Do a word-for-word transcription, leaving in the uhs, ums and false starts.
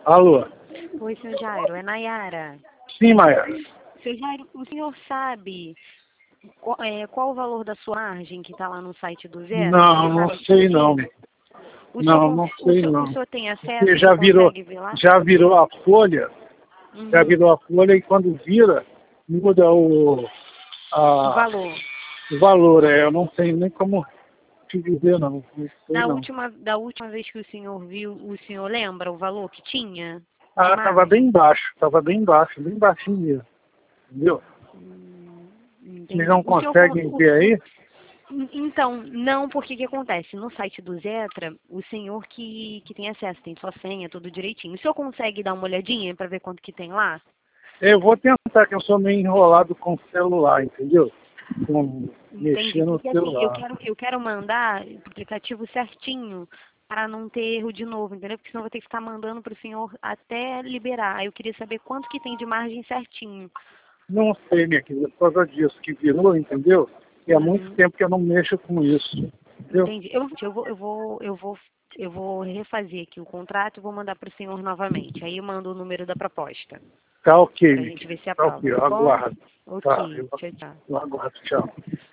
Alô? Oi, senhor Jairo, é Nayara. Sim, Maia. Senhor Jairo, o senhor sabe qual, é, qual o valor da sua margem que está lá no site do Zé? Não, não sei não. O Não, senhor, não o sei senhor, não. o senhor tem acesso? Porque O já senhor virou, consegue ver lá? já virou a folha, Uhum. já virou a folha e quando vira, muda o, a, O valor. o valor. É, eu não sei nem como te dizer não. Não sei Da não. última, da última vez que o senhor viu, o senhor lembra o valor que tinha? Ah, De tava bem margem? baixo, tava bem baixo, bem baixinho mesmo. Entendeu? Hum, Vocês entendi. não O senhor, con- conseguem o, ver aí? o, Então, não, porque que acontece? No site do Zetra, o senhor que, que tem acesso, tem sua senha, tudo direitinho. O senhor consegue dar uma olhadinha para ver quanto que tem lá? Eu vou tentar, que eu sou meio enrolado com o celular, entendeu? Com Entendi. mexer no Porque assim, eu celular. quero, eu quero mandar o aplicativo certinho para não ter erro de novo, entendeu? Porque senão eu vou ter que ficar mandando para o senhor até liberar. Aí eu queria saber quanto que tem de margem certinho. Não sei, minha querida, por causa disso que virou, entendeu? E há muito Uhum. tempo que eu não mexo com isso, entendeu? Entendi. Eu, eu vou, eu vou, eu vou, eu vou refazer aqui o contrato e vou mandar para o senhor novamente. Aí eu mando o número da proposta. Tá ok, Pra minha gente ver querida. se Tá aprova, ok, eu tá bom? aguardo. Tá, Ok, eu, tchau, tchau. eu aguardo, tchau.